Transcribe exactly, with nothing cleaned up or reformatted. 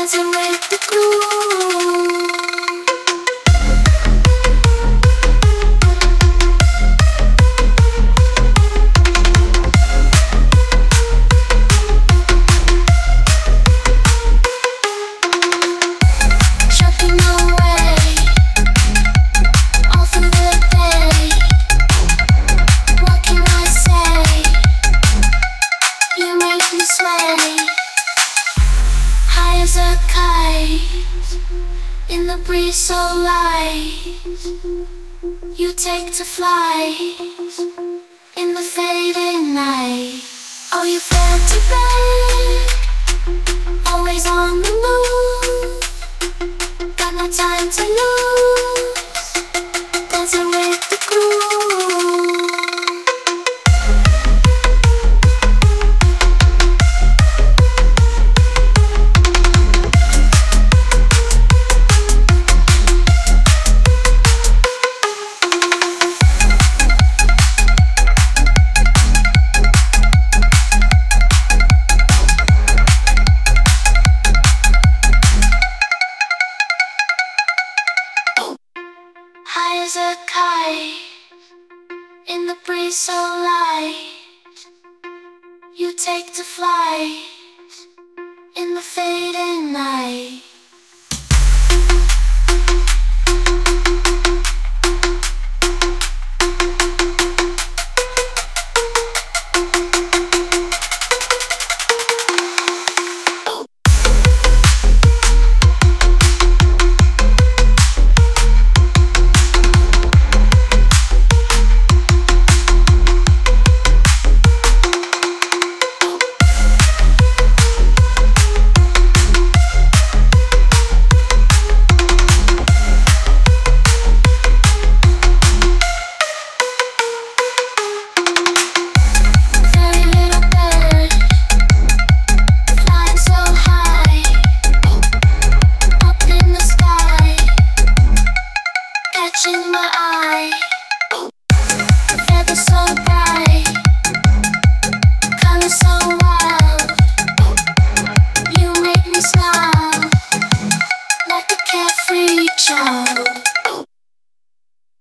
dancing with the groove. In the breeze so light, you take to flight in the fading night. Oh, you fell to bed, always on the move. Got no time to lose, dancing with the groove. High as a kite, in the breeze so light, you take to flight in the fading night. Catching my eye, feathers so bright, colors so wild, you make me smile.